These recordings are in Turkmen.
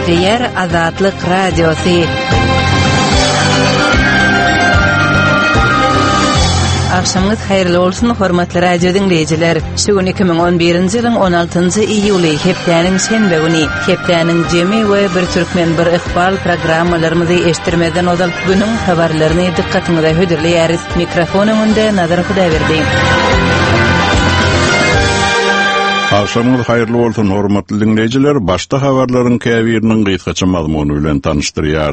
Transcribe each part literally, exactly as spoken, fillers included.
Eşdiyer Azatlyk Radiosu. Akşamınız hayırlı olsun, hormatly radio dinleyijiler. Şu gün iki bin on birinji ýylyň on altynjy iýuly, hepdeniň şenbe güni. Hepdeniň jemi we bir türkmen bir ihbal programmalarymyzy eşdirmeden ozal günüň habarlaryny dikkatiňizde hödürleýäris. Mikrofon öňünde Nazar Hudaýberdi. Akşamınız hayırlı olsun, hormatly dinleyijiler. Başta habarlaryň käbiriniň gysgaça mazmuny bilen tanıştyrýar.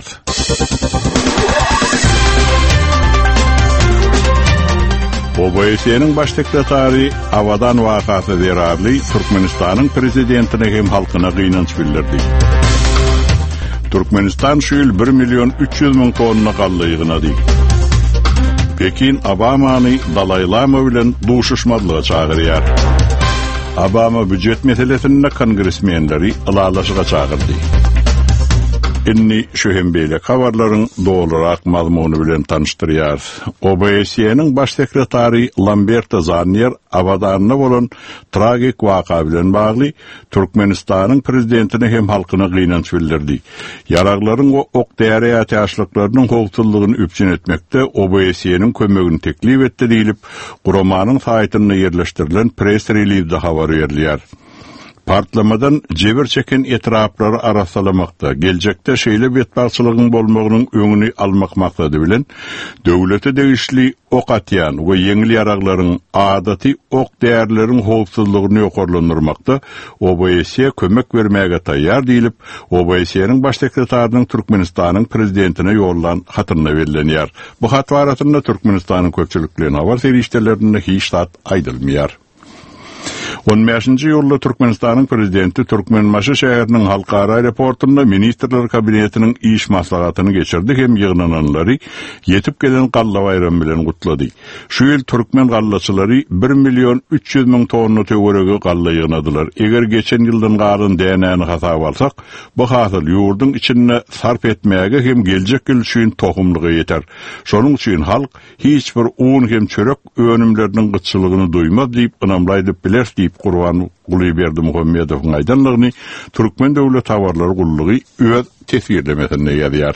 O B S N'nin baş sekretary Awadan wakasy zerarly Türkmenistanyň prezidentine hem halkyna gynanç bildirdi. Türkmenistan şu ýyl bir milyon üç ýüz miň tonna gallygynady. Pekin Obamany Dalai Lama bilen duşuşmadlyga çagyrýar. Obama büdjet meselesinde kongresmenleri ılalaşyga çagyrdy. Inni şu hem beýle habarlaryň dolarak mazmuny bilen tanıştyrýar. O B S N'nin baş sekretary Lamberto Zannier Awadanna bolan tragik waka bilen bagly Türkmenistanyň prezidentine hem halkyna gynanç bildirdi. Yaraglaryň o ok däre ýaşlyklarynyň howpsuzlygyny üpçün etmekde O B S N'nin kömegini teklip etdi diýilip, Guramanyň saýtyna ýerleşdirilen press release-de habar berilýär. Partlamadan jebir çeken etraplary arasalamakda, geljekde şeýle betbarçylygyň bolmagynyň öňüni almak maksady bilen döwlete degişli ok atýan we ýeňil ýaraglaryň adaty ok däýerleriň howpsuzlygyny ýokarlandyrmakda O B S kömek bermäge taýýar diýilip, O B S N'nin baş sekretarynyň Türkmenistanyň prezidentine ýollan hatyna berilýär. Bu hat baratynda Türkmenistanyň köpçülikliğin habar serişdelerinde hiç tat aýdylmaýar. on beşinji ýylda Türkmenistanyň prezidenti Türkmenmaşy şäheriniň halkara aeroportunda ministrler kabinetiniň iş maslahatyny geçirdi hem ýygnananlary ýetip gelen galla bayram bilen gutlady. Şu ýyl türkmen gallaçylary bir milyon üç ýüz miň tonna töweregi galla ýygnadylar. Eger geçen ýyldan garyn dänäni hasap alsak, bu hasyl ýurdun içinde sarp etmäge hem geljek ýyl üçin tohumlygy ýeter. Şonuň üçin halk hiç bir un hem çörek önümleriniň gyçylygyny duýmaz diýip ynamlaýdy biler diýip Gurban Gulyberdi Muhammedowyň aýdanlygyny Türkmen döwlet tawarlary gullugy öz tesirlemesinde ýazýar.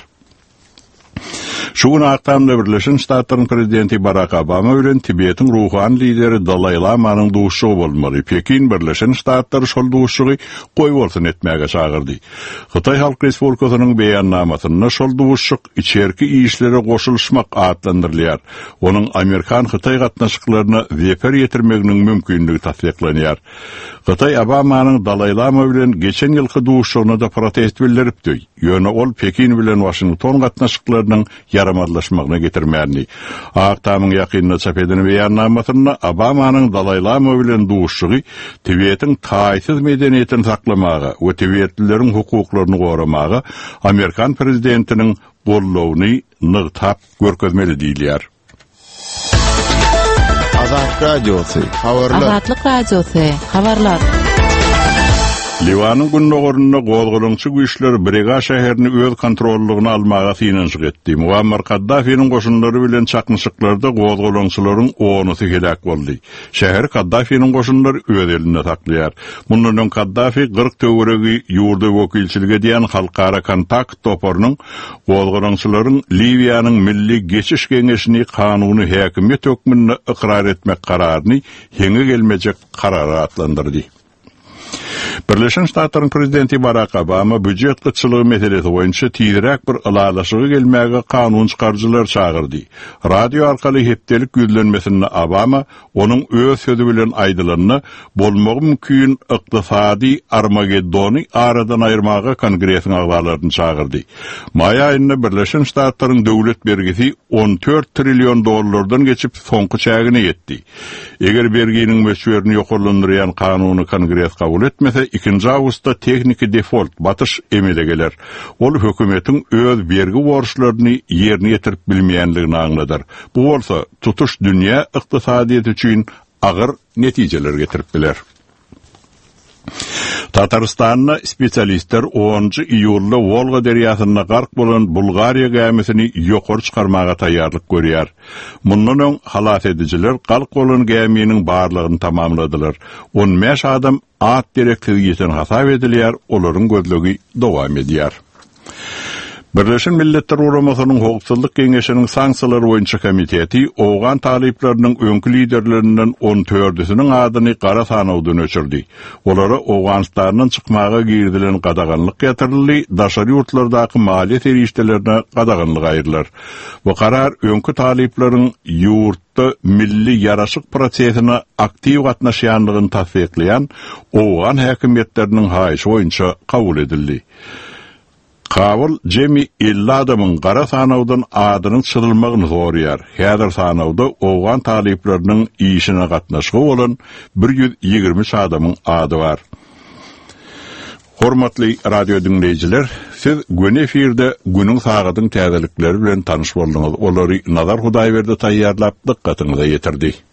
Şu gün akşamda Birleşen Ştatlaryň prezidenti Barack Obama bilen Tibetiň ruhan lideri Dalai Lamanyň duşuşy bolmaly. Pekin Birleşen Ştatlary şol duşuşy goý bolsun etmäge çagyrdy. Hytaý Halk Respublikasynyň beýannamasyna şol duşuşy içerki işlere goşulşmak adlandyrylýar. Onuň Amerikan Hytaý gatnaşyklaryna zeper ýetirmeginiň mümkinligi tasdiklenýär. Hytaý Obamanyň Dalai Lama bilen geçen ýylky duşuşyna da protest bildiripdi. Ýöne ol Pekin bilen Washington gatnaşyklarynyň yaramadlaşmagyna getirmärdi. Aktamyň ýakynyna çap edilen beýannamasyna Obamanyň Dalai Lama bilen duşuşy Tibetiň taýsyz medeniýetini saklamaga we Tibetlilerin hukuklaryny goramaga Amerikan prezidentiniň gollawyny nyrtap görkezmeli diýilýär. Azat Radiosu, habarlar. Azatlyk Radiosu, habarlar. Liwanyň günnogorunda gozgulunçy güýçler Brega şäherini öz kontrollygyna almaga synançyk etdi. Muammar Kaddafiň goşunlary bilen çakmyşyklarda gozgulunçylaryň onusy helak boldy. Şäher Kaddafiň goşunlary öz elinde saklaýar. Mundan öň Kaddafi kırk töweregi ýurda wekilçiligi diýen halkara kontakt toporunyň gozgulunçylaryň Liwiýanyň milli geçiş geňeşini kanuny häkimet hökmünde ikrar etmek kararyny ýeňe gelmejek karara atlandyrdy. Birleşen Ştatlaryň prezidenti Barack Obama büdjet gyçylygy meselesi boýunça tiýdirek bir ılalaşyga gelmäge kanun çykarjylar çagyrdy. Radio arkaly hepdelik güýlenmesinde Obama onuň öz sözü bilen aýdylanyny bolmagy mümkin ykdysady Armagedony aradan aýyrmaga kongresiň agzalaryny çagyrdy. May aýynda Birleşen Ştatlaryň döwlet bergisi on dört trillion dollardan geçip soňky çägine ýetdi. Eger berginiň möçberini ýokarlandyrýan kanuny kongres kabul etmese, ikinci awgustda tekniki default batış emele geler. Ol hökümetiň öz bergi borçlaryny ýerine ýetirip bilmeýänligini aňladar. Bu bolsa tutuş dünýä ykdysadyýety üçin agyr netijeler getirip biler. Tatarstanda spesialistler onuncu iyulda Volga derýasyna gark bolan Bulgariya gämisini ýokary çykarmaga taýýarlyk görýär. Mundan öň halat edijiler gark bolan gäminiň barlygyny tamamladylar. on beş adam at direktivi yeten hasap edilýär, olaryň gözlegi dowam edýär. Birleşen Milletler Uramasının Hogsulluk Geňeşiniň sanksiýalary boýunça komiteti owgan talyplarynyň öňkü liderlerinden on dördüsiniň adyny gara sanawdan öçürdi. Olary Owganistandan çykmaga girdilen gadaganlyk ýatyryly, daşary ýurtlardaky maliýet erişdelerine gadaganlyk aýrylar. Bu karar öňkü talyplaryň ýurtda milli ýaraşyk prosesine aktiw gatnaşýanlygyny tasdikleýän owgan häkimetleriniň haýyşy boýunça kabul edildi. Kabul jemi elli adamın gara sanawdan adynyň çylmagyny sorýar. Häzir sanawda owgan talyplarynyň işine gatnaşygy bolan bir yüz ýigirmi adamyň ady bar. Hormatly radio dinleýijiler, siz gün efirde günüň sagatyň täzelikleri bilen tanyş boldyňyz. Olary Nazar Hudaýberdi taýýarlap dikkatiňize ýetirdi.